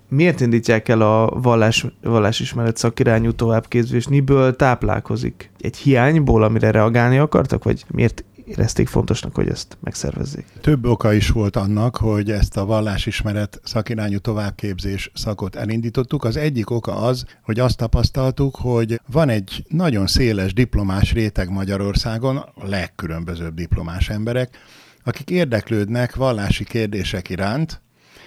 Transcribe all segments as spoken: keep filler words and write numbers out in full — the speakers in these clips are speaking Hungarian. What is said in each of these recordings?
Miért indítják el a vallás, vallásismeret szakirányú továbbképzést? Miből táplálkozik? Egy hiányból, amire reagálni akartak, vagy miért érezték fontosnak, hogy ezt megszervezzék? Több oka is volt annak, hogy ezt a vallásismeret szakirányú továbbképzés szakot elindítottuk. Az egyik oka az, hogy azt tapasztaltuk, hogy van egy nagyon széles diplomás réteg Magyarországon, a legkülönbözőbb diplomás emberek, akik érdeklődnek vallási kérdések iránt,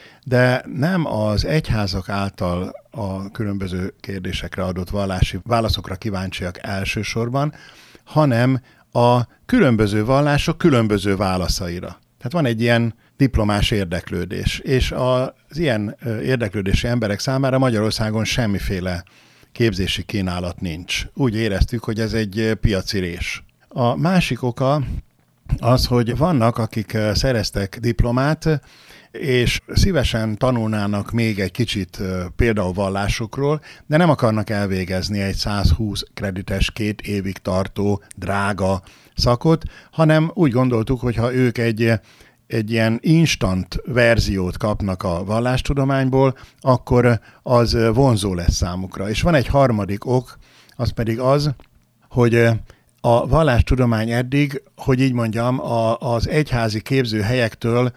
de nem az egyházak által a különböző kérdésekre adott vallási válaszokra kíváncsiak elsősorban, hanem a különböző vallások különböző válaszaira. Tehát van egy ilyen diplomás érdeklődés, és az ilyen érdeklődési emberek számára Magyarországon semmiféle képzési kínálat nincs. Úgy éreztük, hogy ez egy piaci rés. A másik oka az, hogy vannak, akik szereztek diplomát, és szívesen tanulnának még egy kicsit például vallásokról, de nem akarnak elvégezni egy százhúsz kredites, két évig tartó, drága szakot, hanem úgy gondoltuk, hogy ha ők egy, egy ilyen instant verziót kapnak a vallástudományból, akkor az vonzó lesz számukra. És van egy harmadik ok, az pedig az, hogy a vallástudomány eddig, hogy így mondjam, a, az egyházi képzőhelyektől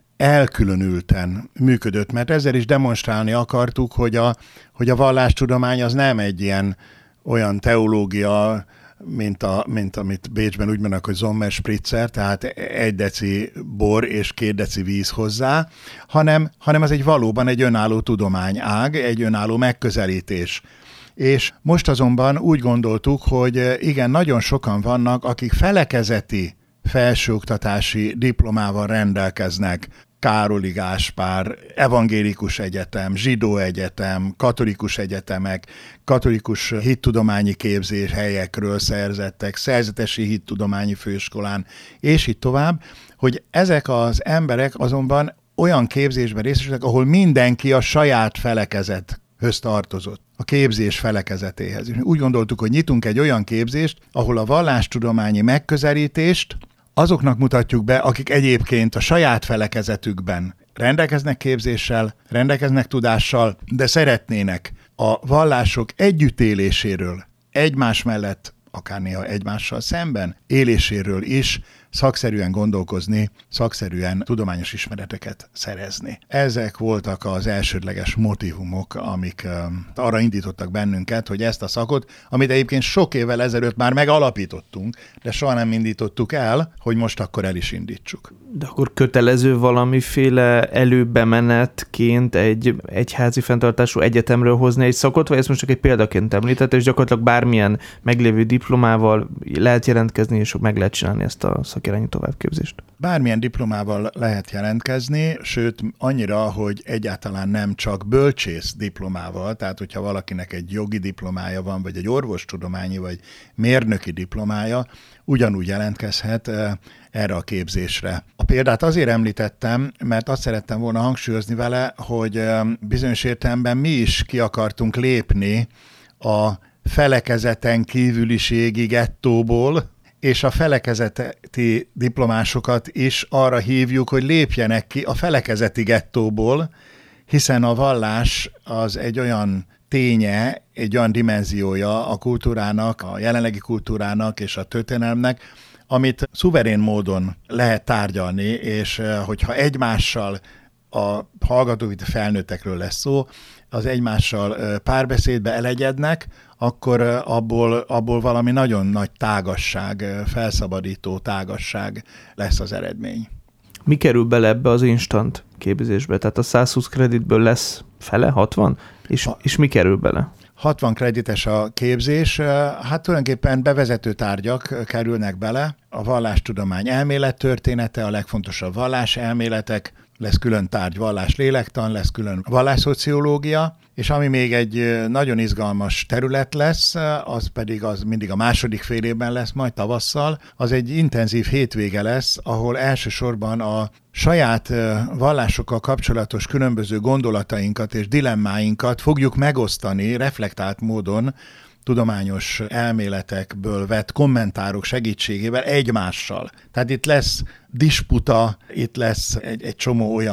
elkülönülten működött, mert ezzel is demonstrálni akartuk, hogy a, hogy a vallástudomány az nem egy ilyen olyan teológia, mint, a, mint amit Bécsben úgy mondanak, hogy Sommerspritzer, tehát egy deci bor és két deci víz hozzá, hanem, hanem az egy valóban egy önálló tudományág, egy önálló megközelítés. És most azonban úgy gondoltuk, hogy igen, nagyon sokan vannak, akik felekezeti felsőoktatási diplomával rendelkeznek, Károli Gáspár, evangélikus egyetem, zsidó egyetem, katolikus egyetemek, katolikus hittudományi képzés helyekről szerzettek, szerzetesi hittudományi főiskolán, és így tovább, hogy ezek az emberek azonban olyan képzésben részesültek, ahol mindenki a saját felekezethöz tartozott, a képzés felekezetéhez. Úgy gondoltuk, hogy nyitunk egy olyan képzést, ahol a vallástudományi megközelítést azoknak mutatjuk be, akik egyébként a saját felekezetükben rendelkeznek képzéssel, rendelkeznek tudással, de szeretnének a vallások együttéléséről, egymás mellett, akár néha egymással szemben éléséről is szakszerűen gondolkozni, szakszerűen tudományos ismereteket szerezni. Ezek voltak az elsődleges motívumok, amik arra indítottak bennünket, hogy ezt a szakot, amit egyébként sok évvel ezelőtt már megalapítottunk, de soha nem indítottuk el, hogy most akkor el is indítsuk. De akkor kötelező valamiféle előbemenetként egy egyházi fenntartású egyetemről hozni egy szakot, vagy ezt most csak egy példaként említett, és gyakorlatilag bármilyen meglévő diplomával lehet jelentkezni, és meg lehet csinálni ezt a szakirányú továbbképzést? Bármilyen diplomával lehet jelentkezni, sőt annyira, hogy egyáltalán nem csak bölcsész diplomával, tehát hogyha valakinek egy jogi diplomája van, vagy egy orvostudományi, vagy mérnöki diplomája, ugyanúgy jelentkezhet erre a képzésre. A példát azért említettem, mert azt szerettem volna hangsúlyozni vele, hogy bizonyos értelemben mi is ki akartunk lépni a felekezeten kívüliségi gettóból, és a felekezeti diplomásokat is arra hívjuk, hogy lépjenek ki a felekezeti gettóból, hiszen a vallás az egy olyan ténye, egy olyan dimenziója a kultúrának, a jelenlegi kultúrának és a történelemnek, amit szuverén módon lehet tárgyalni, és hogyha egymással a hallgatók, itt a felnőttekről lesz szó, az egymással párbeszédbe elegyednek, akkor abból, abból valami nagyon nagy tágasság, felszabadító tágasság lesz az eredmény. Mi kerül bele ebbe az instant képzésbe? Tehát a százhúsz kreditből lesz fele, hatvan? És, a, és mi kerül bele? hatvan kredites a képzés, hát tulajdonképpen bevezető tárgyak kerülnek bele, a vallástudomány elmélettörténete, a legfontosabb valláselméletek, lesz külön tárgy valláslélektan, lesz külön vallásszociológia, és ami még egy nagyon izgalmas terület lesz, az pedig az mindig a második fél évben lesz, majd tavasszal, az egy intenzív hétvége lesz, ahol elsősorban a saját vallásokkal kapcsolatos különböző gondolatainkat és dilemmáinkat fogjuk megosztani reflektált módon, tudományos elméletekből vett kommentárok segítségével egymással. Tehát itt lesz disputa, itt lesz egy, egy csomó olyan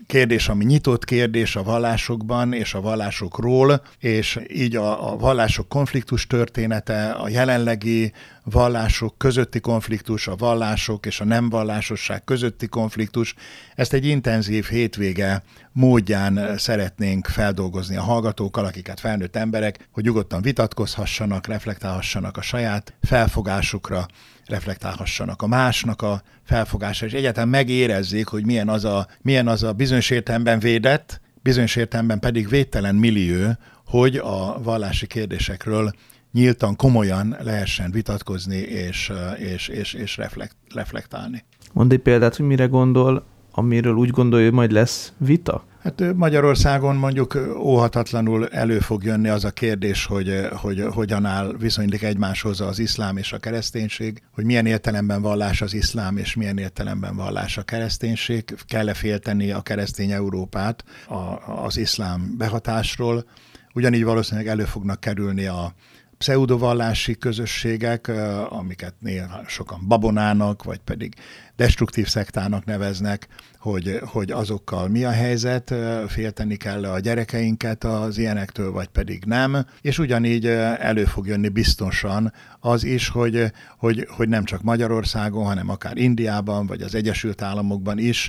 kérdés, ami nyitott kérdés a vallásokban és a vallásokról, és így a, a vallások konfliktus története, a jelenlegi vallások közötti konfliktus, a vallások és a nem vallásosság közötti konfliktus, ezt egy intenzív hétvége módján szeretnénk feldolgozni a hallgatókkal, akiket felnőtt emberek, hogy nyugodtan vitatkozhassanak, reflektálhassanak a saját felfogásukra, reflektálhassanak a másnak a felfogása, és egyáltalán megérezzék, hogy milyen az a, milyen az a bizonyos értelemben védett, bizonyos értelemben pedig védtelen millió, hogy a vallási kérdésekről nyíltan, komolyan lehessen vitatkozni és, és, és, és reflekt, reflektálni. Mondd egy példát, hogy mire gondol, amiről úgy gondolja, hogy majd lesz vita? Hát Magyarországon mondjuk óhatatlanul elő fog jönni az a kérdés, hogy, hogy hogyan áll, viszonylik egymáshoz az iszlám és a kereszténység, hogy milyen értelemben vallás az iszlám, és milyen értelemben vallás a kereszténység. Kell-e félteni a keresztény Európát a, az iszlám behatásról? Ugyanígy valószínűleg elő fognak kerülni a pseudovallási közösségek, amiket néha sokan babonának, vagy pedig destruktív szektának neveznek, hogy, hogy azokkal mi a helyzet, félteni kell a gyerekeinket az ilyenektől, vagy pedig nem. És ugyanígy elő fog jönni biztosan az is, hogy, hogy, hogy nem csak Magyarországon, hanem akár Indiában, vagy az Egyesült Államokban is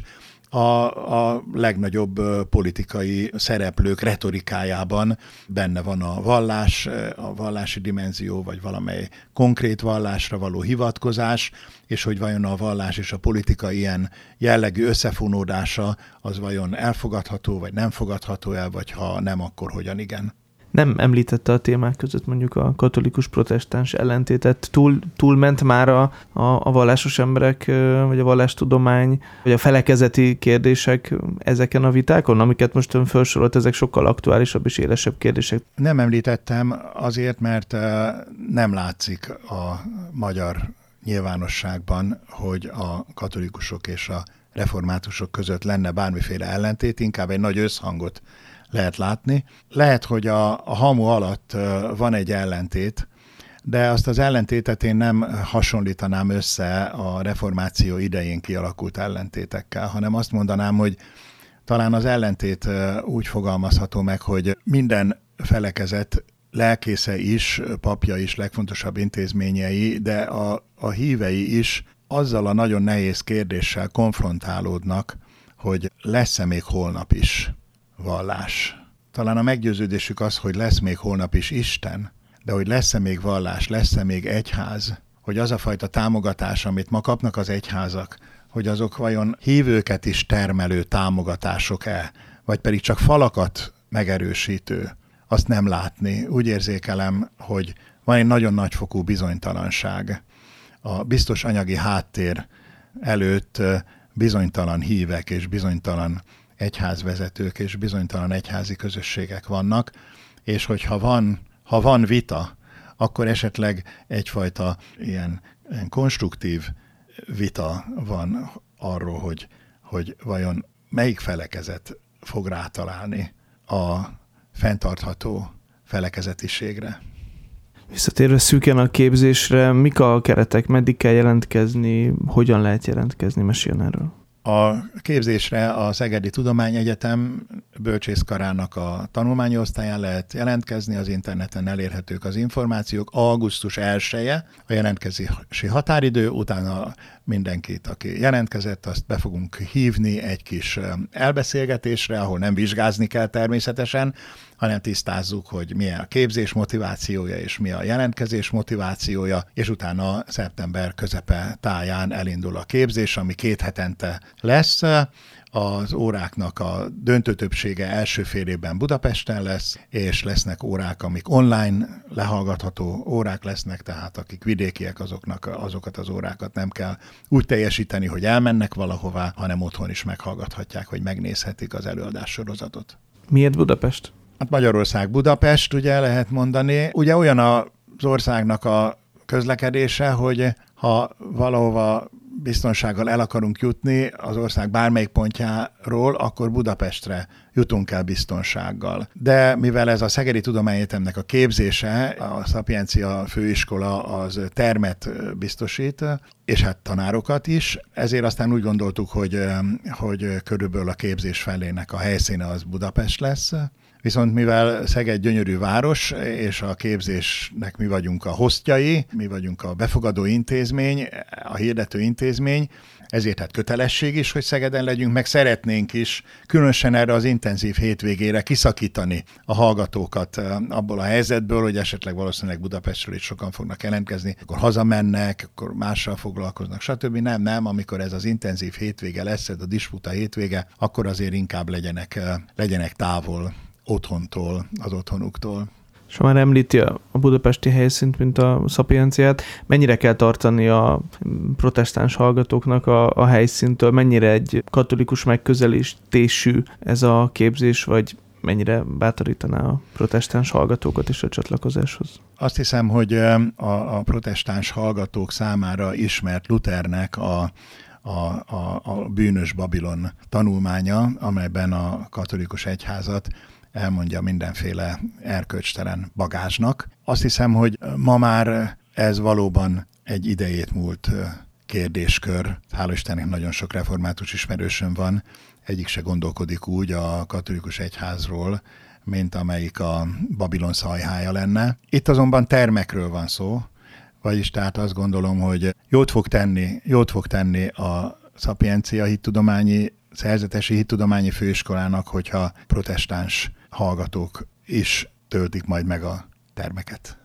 A, a legnagyobb politikai szereplők retorikájában benne van a vallás, a vallási dimenzió, vagy valamely konkrét vallásra való hivatkozás, és hogy vajon a vallás és a politika ilyen jellegű összefonódása, az vajon elfogadható, vagy nem fogadható el, vagy ha nem, akkor hogyan igen. Nem említette a témák között mondjuk a katolikus-protestáns ellentétet. Túl, túlment már a, a, a vallásos emberek, vagy a vallástudomány, vagy a felekezeti kérdések ezeken a vitákon, amiket most ön felsorolt, ezek sokkal aktuálisabb és élesebb kérdések. Nem említettem azért, mert nem látszik a magyar nyilvánosságban, hogy a katolikusok és a reformátusok között lenne bármiféle ellentét, inkább egy nagy összhangot lehet látni. Lehet, hogy a, a hamu alatt van egy ellentét, de azt az ellentétet én nem hasonlítanám össze a reformáció idején kialakult ellentétekkel, hanem azt mondanám, hogy talán az ellentét úgy fogalmazható meg, hogy minden felekezet lelkésze is, papja is, legfontosabb intézményei, de a, a hívei is azzal a nagyon nehéz kérdéssel konfrontálódnak, hogy lesz-e még holnap is vallás. Talán a meggyőződésük az, hogy lesz még holnap is Isten, de hogy lesz-e még vallás, lesz-e még egyház, hogy az a fajta támogatás, amit ma kapnak az egyházak, hogy azok vajon hívőket is termelő támogatások-e, vagy pedig csak falakat megerősítő, azt nem látni. Úgy érzékelem, hogy van egy nagyon nagyfokú bizonytalanság. A biztos anyagi háttér előtt bizonytalan hívek és bizonytalan egyházvezetők és bizonytalan egyházi közösségek vannak, és hogyha van, ha van vita, akkor esetleg egyfajta ilyen, ilyen konstruktív vita van arról, hogy, hogy vajon melyik felekezet fog rátalálni a fenntartható felekezetiségre. Visszatérve szűken a képzésre, mik a keretek, meddig kell jelentkezni, hogyan lehet jelentkezni, meséljen erről? A képzésre a Szegedi Tudományegyetem bölcsészkarának a tanulmányi osztályán lehet jelentkezni, az interneten elérhetők az információk. augusztus elseje a jelentkezési határidő, utána mindenkit, aki jelentkezett, azt be fogunk hívni egy kis elbeszélgetésre, ahol nem vizsgázni kell természetesen, hanem tisztázzuk, hogy milyen a képzés motivációja és mi a jelentkezés motivációja, és utána szeptember közepe táján elindul a képzés, ami két hetente lesz. Az óráknak a döntő többsége első fél évben Budapesten lesz, és lesznek órák, amik online lehallgatható órák lesznek, tehát akik vidékiek, azoknak azokat az órákat nem kell úgy teljesíteni, hogy elmennek valahová, hanem otthon is meghallgathatják, hogy megnézhetik az előadás sorozatot. Miért Budapest? Hát Magyarország Budapest, ugye lehet mondani. Ugye olyan az országnak a közlekedése, hogy ha valahova biztonsággal el akarunk jutni az ország bármelyik pontjáról, akkor Budapestre jutunk el biztonsággal. De mivel ez a Szegedi Tudományegyetemnek a képzése, a Szapiencia Főiskola az termet biztosít, és hát tanárokat is, ezért aztán úgy gondoltuk, hogy, hogy körülbelül a képzés felének a helyszíne az Budapest lesz. Viszont mivel Szeged gyönyörű város, és a képzésnek mi vagyunk a hostjai, mi vagyunk a befogadó intézmény, a hirdető intézmény, ezért hát kötelesség is, hogy Szegeden legyünk, meg szeretnénk is különösen erre az intenzív hétvégére kiszakítani a hallgatókat abból a helyzetből, hogy esetleg valószínűleg Budapestről is sokan fognak jelentkezni, akkor hazamennek, akkor mással foglalkoznak, stb. Nem, nem, amikor ez az intenzív hétvége lesz, ez a disputa hétvége, akkor azért inkább legyenek, legyenek távol otthontól, az otthonuktól. És már említi a budapesti helyszínt, mint a Szapienciát, mennyire kell tartani a protestáns hallgatóknak a, a helyszíntől, mennyire egy katolikus megközelítésű ez a képzés, vagy mennyire bátorítaná a protestáns hallgatókat is a csatlakozáshoz? Azt hiszem, hogy a, a protestáns hallgatók számára ismert Luthernek a A, a, a bűnös Babilon tanulmánya, amelyben a katolikus egyházat elmondja mindenféle erkölcstelen bagázsnak. Azt hiszem, hogy ma már ez valóban egy idejét múlt kérdéskör. Hála Istennek nagyon sok református ismerősöm van, egyik se gondolkodik úgy a katolikus egyházról, mint amelyik a Babilon szajhája lenne. Itt azonban termekről van szó, vagyis tehát azt gondolom, hogy jót fog tenni, jót fog tenni a Szapiencia hittudományi, szerzetesi hittudományi főiskolának, hogyha protestáns hallgatók is töltik majd meg a termeket.